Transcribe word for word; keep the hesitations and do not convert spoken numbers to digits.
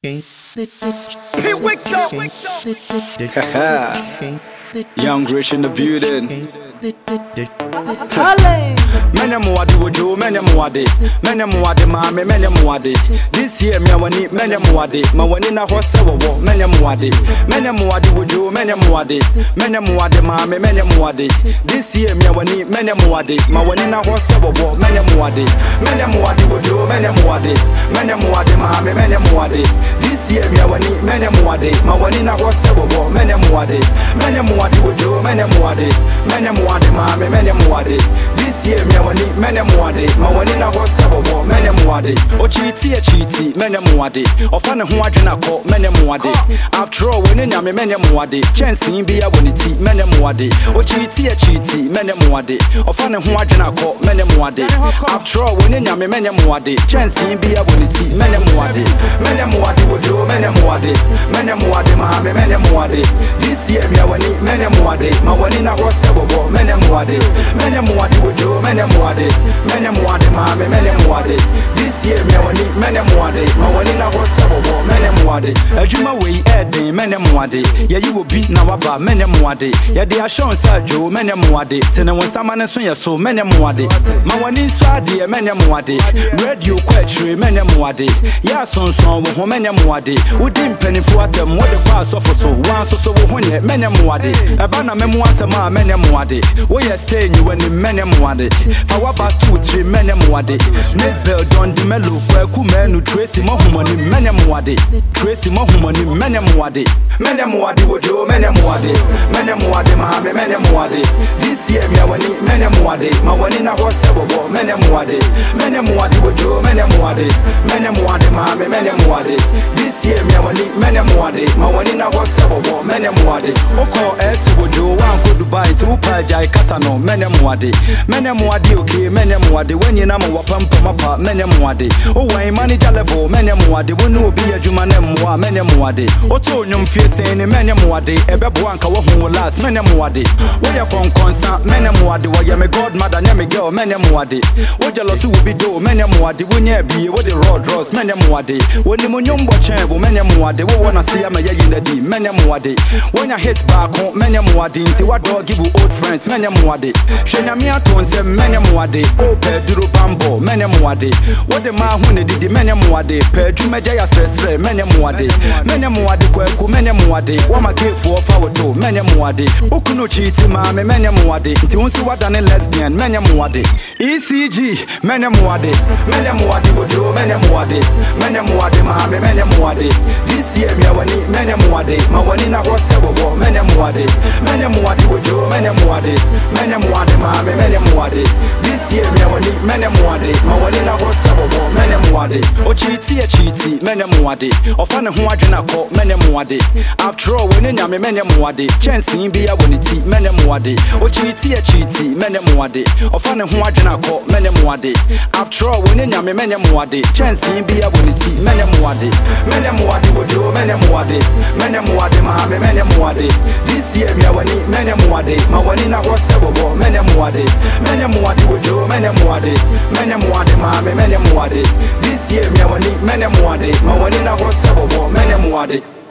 Here we go. Young Rich in the building. Many more do do, many more day. Many more de mammy, many more day. This year, me want it, many more day. My one in a horse, many more day. Many more do do, many more day. Many more de mammy, many more day. This year, me want it, many more day. My one in a horse, many more day. Many more do do, many more day. Many more de mammy, many more day. This year, me want it, many more day. My one in a horse, many more day. Many more do do, many more day. Many more de mammy, many more day. This year, me want it, many more day. My one in a horse, many more day. O cheaty, a cheaty, many more day. Or fun who I do not call many more day. After all, when in a many more day. Chance in be a winning tea, many more day. O cheaty, a cheaty, many more day. Or fun who I do not call many more day. After all, when in a many more day. Chance in be a winning tea, many more day. Many more day would do, many more day. Many more day, my many more day. This year, me, I want it, many more day. My one in a horse, many more day. Many more day would do, many more day. Many more day, my many more day. This year, me, I want it, many more day. My one in a horse, many more day. A juma way, Eddie, many more day. Yeah, you will beat now about many more day. Yeah, they are showing Sergio, many more day. Ten and one someone and so many more day. My one in Swadi, many more day. Radio quetry, many more day. Yeah, son, son, many more day. Who didn't penny for them, what the pass off so once or so when you many more day. A banner memoirs a man, many more day. Where you staying, you went in many more day. For what about two, three, many more day. Miss Bell, Don de Melo, where Kuman, who Tracy Mohumani, many more day. Tracy Mohumani, many more day. Many more day would do, many more day. Many more day, Mahame, many more day. This year, me, I want it, many more day. My one in a horse, many more day. Many more day would do, many more day. Many more day, Mahame, many more day. This year, me, I want it, many more day. My one in a horse, many more day. Oko S would do one go Dubai to Pajai Casano, many more day. Many more day, okay, many more day. When you know what pump up, many more day. Oh, why manager level, many more day. When you be a Juman, many more day. Oto, you feel saying many more day. A babuanka who last, many more day. Where you come constant, many more day. Why you my godmother, name girl, many more day. What you lost will be do, many more day. When you be what the road draws, many more day. When you mun watch many more day. We wanna see I'm a in the D, many more day. When you hit back home, many more day. Till what dog give you old friends, many more day. Shenya me at once, many more day. Oh, Pedro Bambo, many more day. What the man who did many more day. Pedro Majaya stress, many more day. Many more day, Kwaku, many more day. What my gift for forward to, many more day. Ukuno cheat, mammy, many more day. Till you what done a lesbian, many more day. E C G, many more day. Many more day would do, many more day. Many more day, mammy, many more day. This year, me, I want it, many more day. My one in a horse, many more day. Many more day would do, many more day. Many more day, mammy, many more day. This year, me, I want it, many more day. My one in a horse, many more day. O cheaty, a cheaty, many more day. Or fun who I do not call many more day. After all, when you many more day. Chance in be a winning tea, many more day. O cheaty, a cheaty, many more day. Or fun who I do not call many more day. After all, when you many more day. Chance in be a winning tea, many more day. Many more day would do, many more day. Many more day, Mahame, many more day. This year, me, I want it, many more day. My one in a horse, many more day. Many more day would do, many more day. Many more day, Mahame, many more day. This year, me, I want it, many more day. My one in a horse, many more day.